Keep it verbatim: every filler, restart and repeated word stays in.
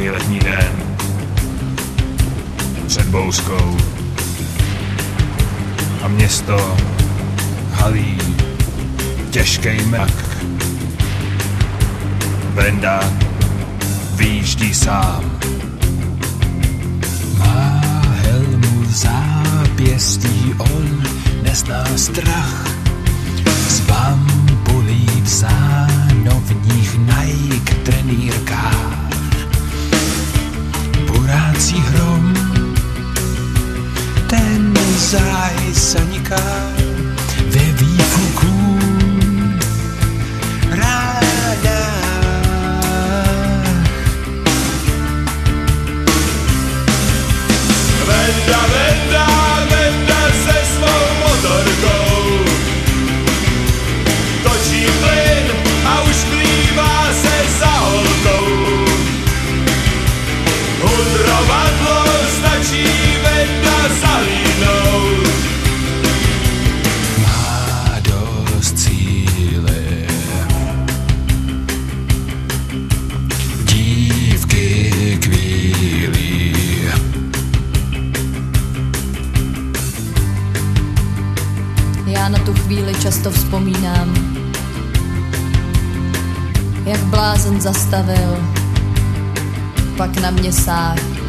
nějaký letní den před bouřkou a město halí těžkej mrak. Brenda vyjíždí sám. Má helmu v zápěstí, on nezná strach. Z bambulí v zánovních Nike trenýrkách. Burácí hrom, ten záj zaniká ve výfuku ráda. Venda, Venda, Venda se svou motorkou točí plyn a už klívá se za holkou. Hudrovadlo stačí Venda zalínout. Má dost cíle, dívky kvílí. Já na tu chvíli často vzpomínám, jak blázen zastavil, pak na mě sáhl.